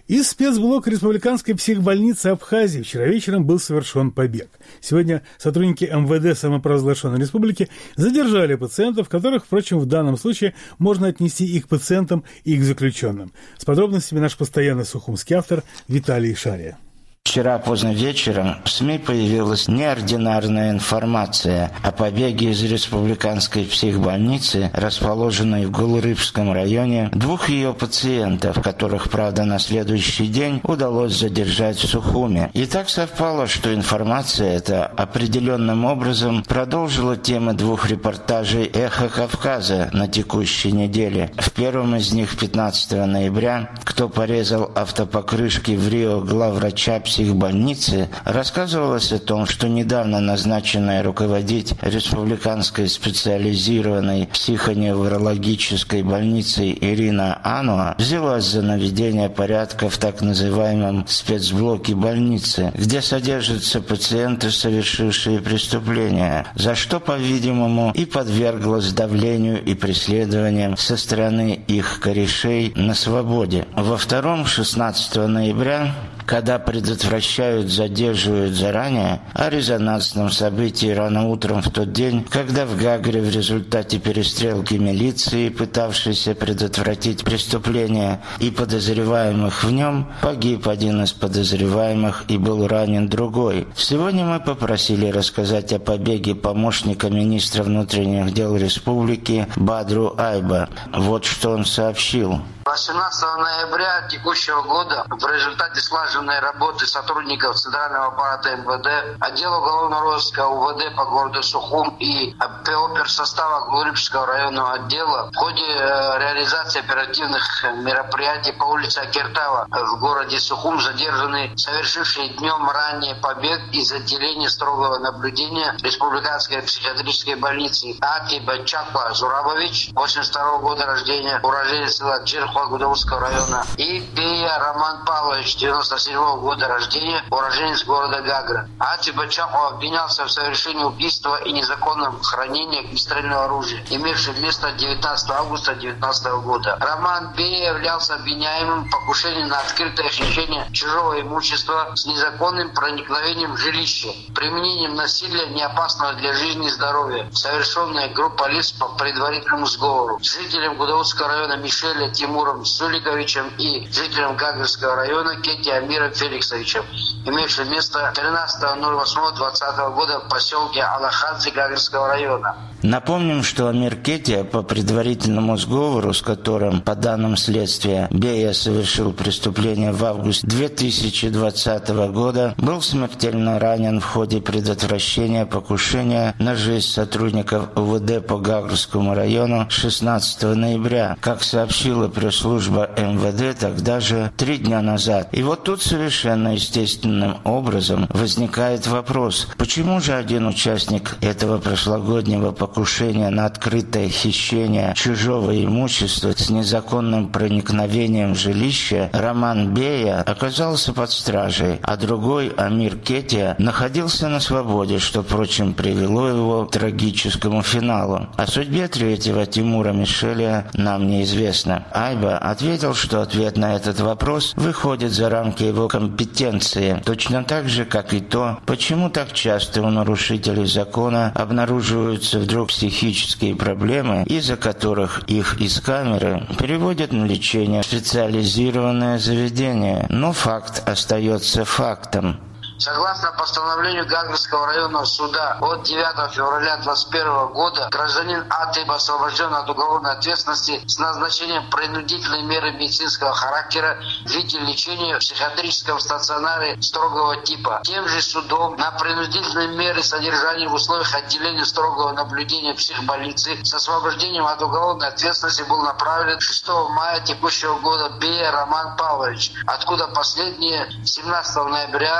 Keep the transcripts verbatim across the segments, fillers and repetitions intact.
Из спецблока Республиканской психбольницы Абхазии вчера вечером был совершен побег. Сегодня сотрудники эм вэ дэ самопровозглашенной республики задержали пациентов, которых, впрочем, в данном случае можно отнести и к пациентам, и к заключенным. С подробностями наш постоянный сухумский автор Виталий Шария. Вчера поздно вечером в СМИ появилась неординарная информация о побеге из республиканской психбольницы, расположенной в Гулрыбском районе, двух ее пациентов, которых, правда, на следующий день удалось задержать в Сухуме. И так совпало, что информация эта определенным образом продолжила темы двух репортажей «Эхо Кавказа» на текущей неделе. В первом из них пятнадцатого ноября «Кто порезал автопокрышки в Рио» главврача психбольницы больницы рассказывалось о том, что недавно назначенная руководить республиканской специализированной психоневрологической больницей Ирина Ануа взялась за наведение порядка в так называемом спецблоке больницы, где содержатся пациенты, совершившие преступления, за что, по-видимому, и подверглась давлению и преследованиям со стороны их корешей на свободе. Во втором, шестнадцатого ноября, когда предотвращают, задерживают заранее, о резонансном событии рано утром в тот день, когда в Гагре в результате перестрелки милиции, пытавшейся предотвратить преступление, и подозреваемых в нем, погиб один из подозреваемых и был ранен другой. Сегодня мы попросили рассказать о побеге помощника министра внутренних дел республики Бадру Айба. Вот что он сообщил. восемнадцатого ноября текущего года в результате слаженной работы сотрудников Центрального аппарата эм вэ дэ, отдела уголовного розыска у вэ дэ по городу Сухум и оперсостава Гулрыбского районного отдела в ходе реализации оперативных мероприятий по улице Акиртава в городе Сухум задержаны совершившие днем ранее побег из отделения строгого наблюдения Республиканской психиатрической больницы Атиба Чаква Зурабович, восемьдесят второго года рождения, уроженец села Джирхва Гудовского района, и Бея Роман Павлович, девяносто седьмого года рождения, уроженец города Гагра. Атиба Чаква обвинялся в совершении убийства и незаконном хранении огнестрельного оружия, имевшего место девятнадцатого августа две тысячи девятнадцатого года. Роман Бея являлся обвиняемым в покушении на открытое хищение чужого имущества с незаконным проникновением в жилище, применением насилия, не опасного для жизни и здоровья, совершенное группой лиц по предварительному сговору. Жителям Гудовского района Мишеля Тимуром Суликовичем и жителям Гагрского района Кети Амиром Феликсовичем, имевшим место тринадцатого ноль восьмого двадцатого года в поселке Алахадзе Гагрского района. Напомним, что Амир Кетия, по предварительному сговору, с которым, по данным следствия, Бея совершил преступление в августе две тысячи двадцатого года, был смертельно ранен в ходе предотвращения покушения на жизнь сотрудников о вэ дэ по Гагрскому району шестнадцатого ноября, как сообщила пресс-служба эм вэ дэ тогда же, три дня назад. И вот тут совершенно естественным образом возникает вопрос, почему же один участник этого прошлогоднего покушения на открытое хищение чужого имущества с незаконным проникновением в жилище, Роман Бея, оказался под стражей, а другой, Амир Кетия, находился на свободе, что, впрочем, привело его к трагическому финалу. О судьбе третьего, Тимура Мишеля, нам неизвестно. Айба ответил, что ответ на этот вопрос выходит за рамки его компетенции, точно так же, как и то, почему так часто у нарушителей закона обнаруживаются вдруг психические проблемы, из-за которых их из камеры переводят на лечение в специализированное заведение. Но факт остается фактом. Согласно постановлению Гагрского районного суда от девятого февраля двадцать первого года, гражданин Атиб освобожден от уголовной ответственности с назначением принудительной меры медицинского характера в виде лечения в психиатрическом стационаре строгого типа. Тем же судом на принудительные меры содержания в условиях отделения строгого наблюдения психбольницы с освобождением от уголовной ответственности был направлен шестого мая текущего года Бея Роман Павлович, откуда последнее семнадцатого ноября двадцать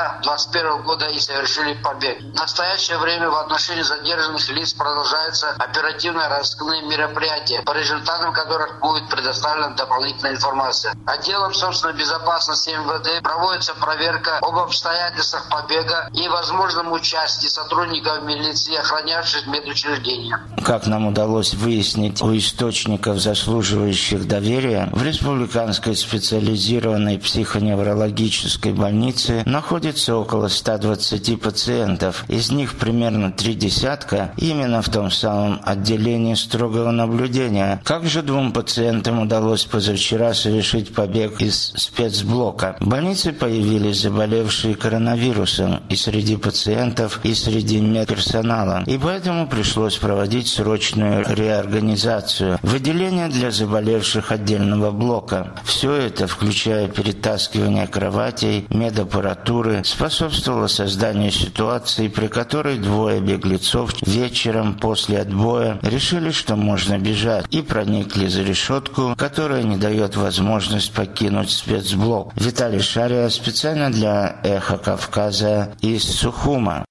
двадцать первого года и совершили побег. В настоящее время в отношении задержанных лиц продолжаются оперативно-розыскные мероприятия, по результатам которых будет предоставлена дополнительная информация. Отделом собственной безопасности эм вэ дэ проводится проверка об обстоятельствах побега и возможном участии сотрудников милиции, охранявших медучреждения. Как нам удалось выяснить у источников, заслуживающих доверия, в республиканской специализированной психоневрологической больнице находится около ста двадцати пациентов. Из них примерно три десятка именно в том самом отделении строгого наблюдения. Как же двум пациентам удалось позавчера совершить побег из спецблока? В больнице появились заболевшие коронавирусом и среди пациентов, и среди медперсонала. И поэтому пришлось проводить срочную реорганизацию. Выделение для заболевших отдельного блока. Все это, включая перетаскивание кроватей, медаппаратуры, способствовало созданию ситуации, при которой двое беглецов вечером после отбоя решили, что можно бежать, и проникли за решетку, которая не дает возможность покинуть спецблок. Виталий Шария специально для «Эхо Кавказа» из Сухума.